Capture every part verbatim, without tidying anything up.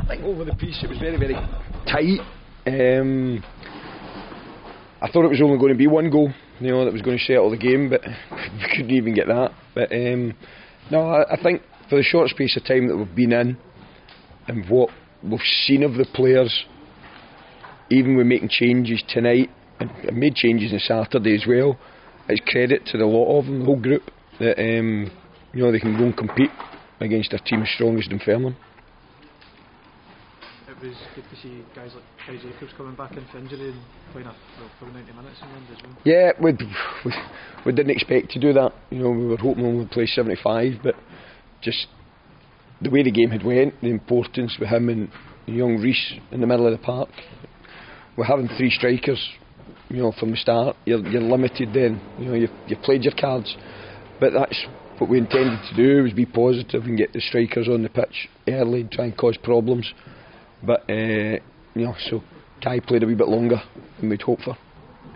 I think over the piece it was very, very tight. Um, I thought it was only going to be one goal, you know, that was going to settle the game, but we couldn't even get that. But um, no, I, I think for the short space of time that we've been in, and what we've seen of the players, even with making changes tonight, and made changes on Saturday as well, it's credit to the lot of them, the whole group, that um, you know, they can go and compete against a team as strong as Dunfermline. It was good to see guys like Kai Jacobs coming back in for injury and playing a well, full ninety minutes in the end as well. Yeah, we, we, we didn't expect to do that. You know, we were hoping we would play seventy-five, but just the way the game had went, the importance with him and young Reece in the middle of the park. We're having three strikers, you know, from the start. You're, you're limited then. You know, you've, you've played your cards, but that's what we intended to do, was be positive and get the strikers on the pitch early and try and cause problems. But uh, you know, so Kai played a wee bit longer than we'd hoped for.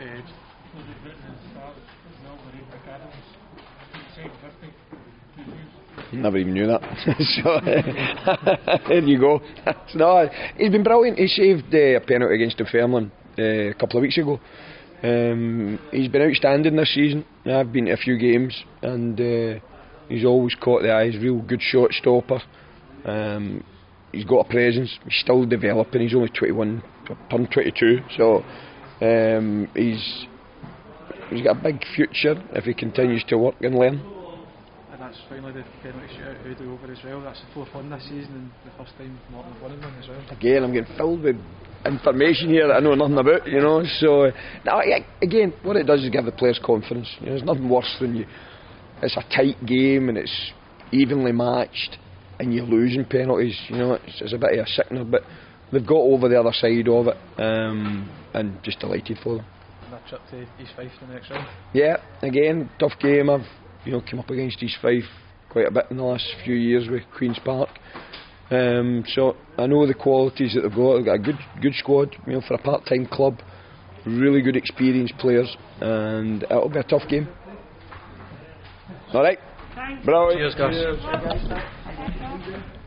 Never even knew that. So there you go. No, he's been brilliant. He saved uh, a penalty against Dunfermline uh, a couple of weeks ago. Um, he's been outstanding this season. I've been to a few games, and uh, he's always caught the eyes. Real good shot stopper. Um, he's got a presence. He's still developing. He's only twenty-one, turned twenty-two. So um, he's he's got a big future if he continues to work and learn. And that's finally the penalty shootout Udo over as well. That's the fourth one this season and the first time Morton have won one as well. Again, I'm getting filled with information here that I know nothing about, you know. So now, again, what it does is give the players confidence. You know, there's nothing worse than you. It's a tight game and it's evenly matched, and you're losing penalties. You know, it's, it's a bit of a sickener, but they've got over the other side of it, um, and just delighted for them. And that trip to East Fife in the next round. Yeah, again, tough game. I've you know come up against East Fife quite a bit in the last few years with Queen's Park. Um, so I know the qualities that they've got. They've got a good good squad, you know, for a part-time club. Really good experienced players, and it'll be a tough game. All right, brilliant. Cheers, guys. Cheers.